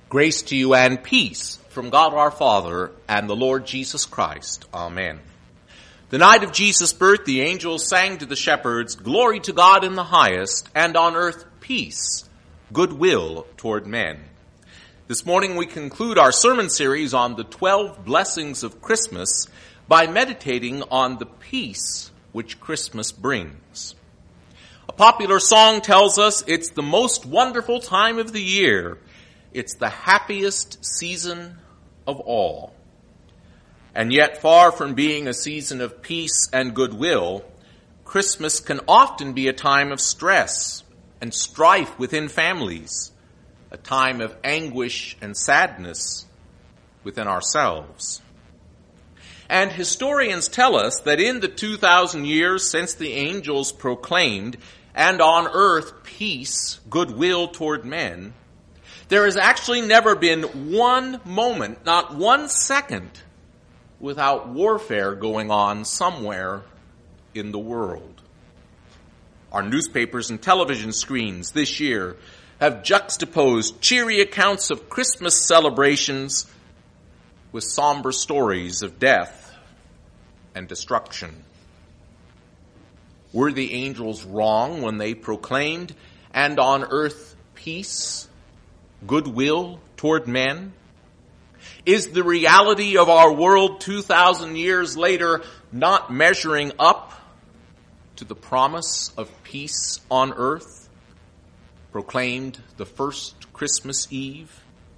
Grace to you and peace from God our Father and the Lord Jesus Christ. Amen. The night of Jesus' birth, the angels sang to the shepherds, "Glory to God in the highest, and on earth peace, goodwill toward men." This morning we conclude our sermon series on the 12 blessings of Christmas by meditating on the peace which Christmas brings. A popular song tells us it's the most wonderful time of the year. It's the happiest season of all. And yet, far from being a season of peace and goodwill, Christmas can often be a time of stress and strife within families, a time of anguish and sadness within ourselves. And historians tell us that in the 2,000 years since the angels proclaimed, "And on earth peace, goodwill toward men," there has actually never been one moment, not 1 second, without warfare going on somewhere in the world. Our newspapers and television screens this year have juxtaposed cheery accounts of Christmas celebrations with somber stories of death and destruction. Were the angels wrong when they proclaimed, "And on earth peace, goodwill toward men"? Is the reality of our world 2,000 years later not measuring up to the promise of peace on earth, proclaimed the first Christmas Eve?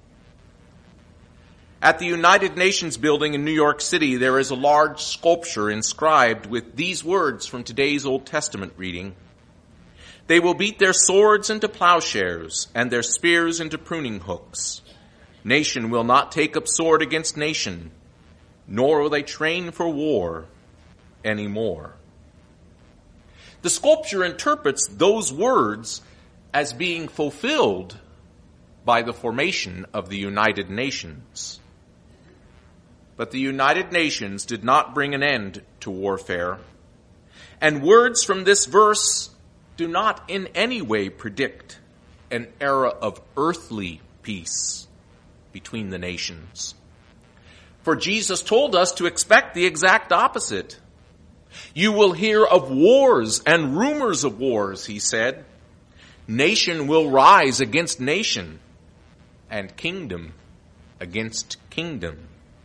At the United Nations building in New York City, there is a large sculpture inscribed with these words from today's Old Testament reading: "They will beat their swords into plowshares and their spears into pruning hooks. Nation will not take up sword against nation, nor will they train for war anymore." The sculpture interprets those words as being fulfilled by the formation of the United Nations. But the United Nations did not bring an end to warfare, and words from this verse do not in any way predict an era of earthly peace between the nations. For Jesus told us to expect the exact opposite. "You will hear of wars and rumors of wars," he said. "Nation will rise against nation, and kingdom against kingdom."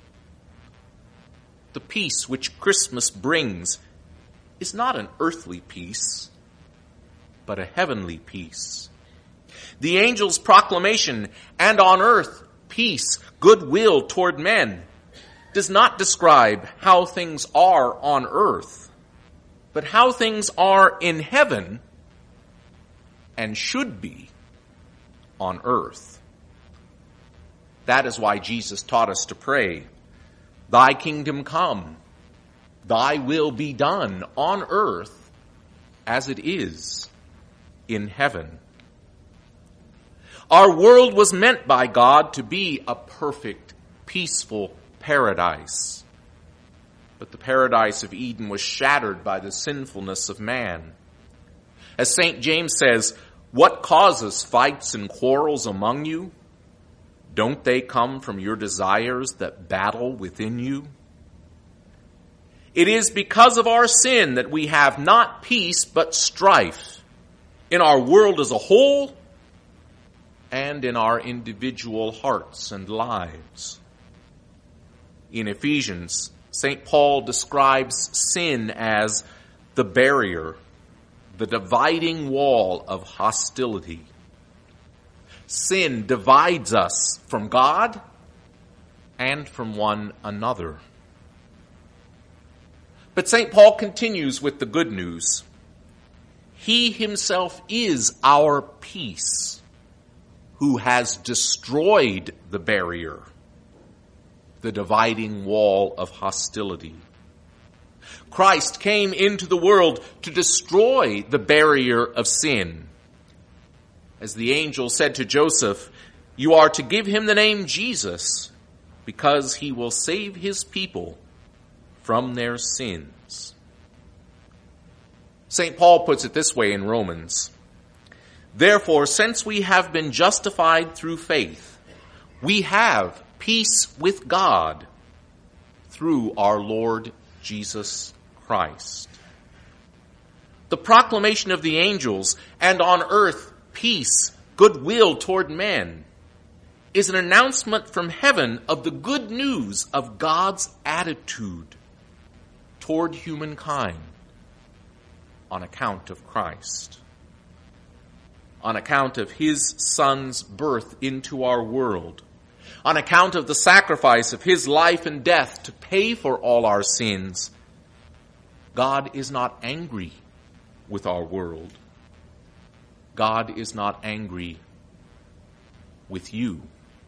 The peace which Christmas brings is not an earthly peace, but a heavenly peace. The angel's proclamation, "And on earth peace, goodwill toward men," does not describe how things are on earth, but how things are in heaven and should be on earth. That is why Jesus taught us to pray, "Thy kingdom come, thy will be done on earth as it is in heaven." Our world was meant by God to be a perfect, peaceful paradise. But the paradise of Eden was shattered by the sinfulness of man. As St. James says, "What causes fights and quarrels among you? Don't they come from your desires that battle within you?" It is because of our sin that we have not peace but strife in our world as a whole and in our individual hearts and lives. In Ephesians, St. Paul describes sin as the barrier, the dividing wall of hostility. Sin divides us from God and from one another. But St. Paul continues with the good news. He himself is our peace, who has destroyed the barrier, the dividing wall of hostility. Christ came into the world to destroy the barrier of sin. As the angel said to Joseph, "You are to give him the name Jesus, because he will save his people from their sins." St. Paul puts it this way in Romans: "Therefore, since we have been justified through faith, We have peace with God through our Lord Jesus Christ. The proclamation of the angels, and on earth peace, goodwill toward men, is an announcement from heaven of the good news of God's attitude toward humankind on account of Christ, on account of his Son's birth into our world, on account of the sacrifice of his life and death to pay for all our sins. God is not angry with our world. God is not angry with you.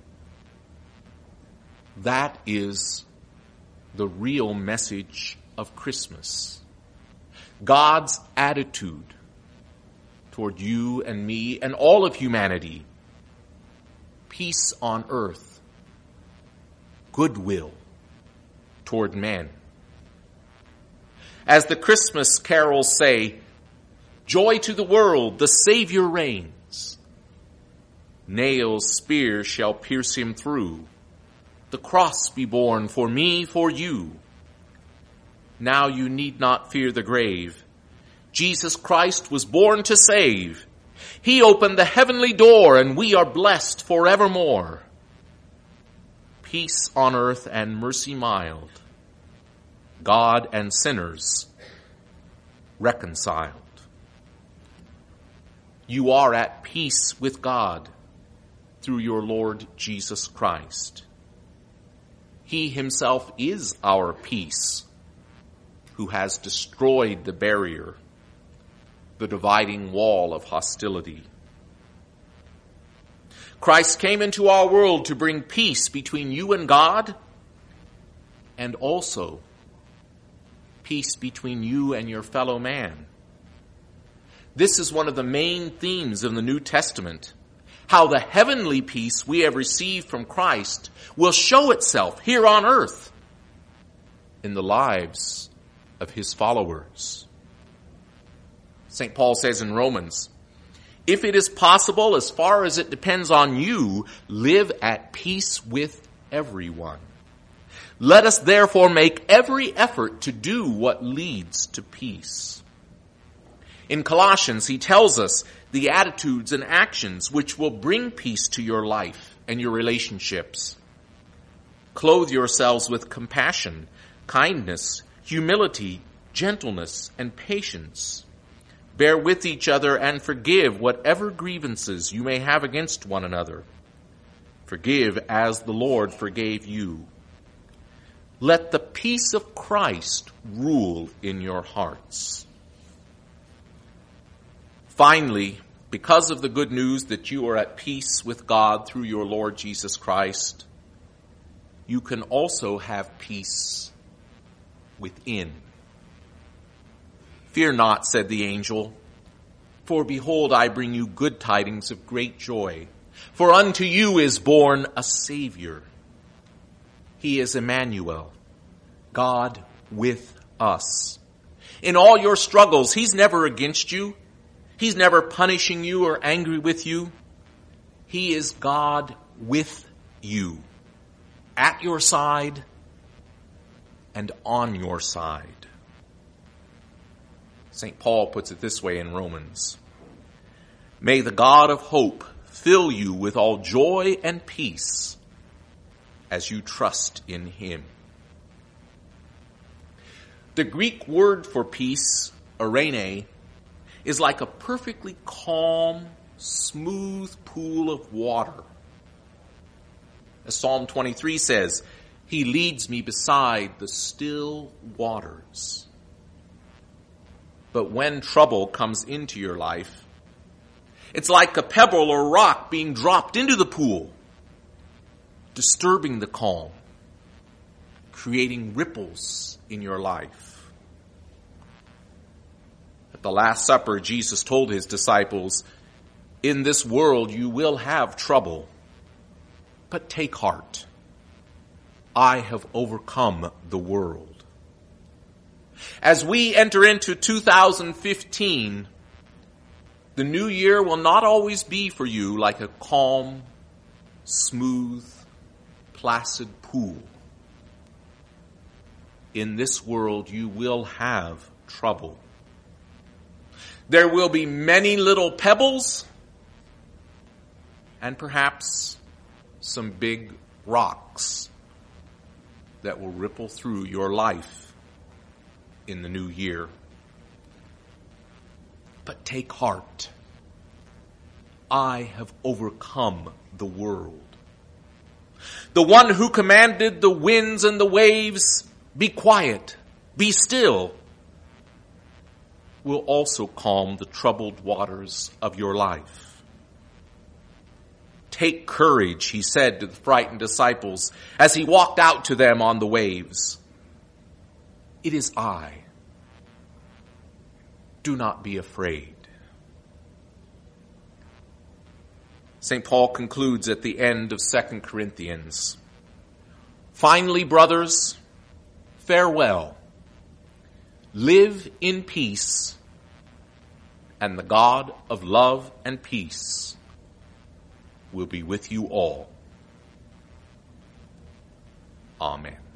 That is the real message of Christmas. God's attitude toward you and me and all of humanity. Peace on earth. Goodwill toward men. As the Christmas carols say, joy to the world, the Savior reigns. Nails, spears shall pierce him through. The cross be borne for me, for you. Now you need not fear the grave. Jesus Christ was born to save. He opened the heavenly door, and we are blessed forevermore. Peace on earth and mercy mild. God and sinners reconciled. You are at peace with God through your Lord Jesus Christ. He himself is our peace, who has destroyed the barrier, the dividing wall of hostility. Christ came into our world to bring peace between you and God, and also peace between you and your fellow man. This is one of the main themes of the New Testament, how the heavenly peace we have received from Christ will show itself here on earth in the lives of his followers. St. Paul says in Romans, if it is possible, as far as it depends on you, live at peace with everyone. Let us therefore make every effort to do what leads to peace. In Colossians, he tells us the attitudes and actions which will bring peace to your life and your relationships. Clothe yourselves with compassion, kindness, humility, gentleness, and patience. Bear with each other and forgive whatever grievances you may have against one another. Forgive as the Lord forgave you. Let the peace of Christ rule in your hearts. Finally, because of the good news that you are at peace with God through your Lord Jesus Christ, you can also have peace within. Fear not, said the angel, for behold, I bring you good tidings of great joy. For unto you is born a Savior. He is Emmanuel, God with us. In all your struggles, he's never against you. He's never punishing you or angry with you. He is God with you, at your side and on your side. St. Paul puts it this way in Romans. May the God of hope fill you with all joy and peace as you trust in him. The Greek word for peace, eirene, is like a perfectly calm, smooth pool of water. As Psalm 23 says, he leads me beside the still waters. But when trouble comes into your life, it's like a pebble or rock being dropped into the pool, disturbing the calm, creating ripples in your life. At the Last Supper, Jesus told his disciples, in this world you will have trouble, but take heart. I have overcome the world. As we enter into 2015, the new year will not always be for you like a calm, smooth, placid pool. In this world you will have trouble. There will be many little pebbles and perhaps some big rocks that will ripple through your life in the new year. But take heart. I have overcome the world. The one who commanded the winds and the waves, be quiet, be still, will also calm the troubled waters of your life. Take courage, he said to the frightened disciples as he walked out to them on the waves. It is I. Do not be afraid. St. Paul concludes at the end of 2 Corinthians. Finally, brothers, farewell. Live in peace, and the God of love and peace will be with you all. Amen.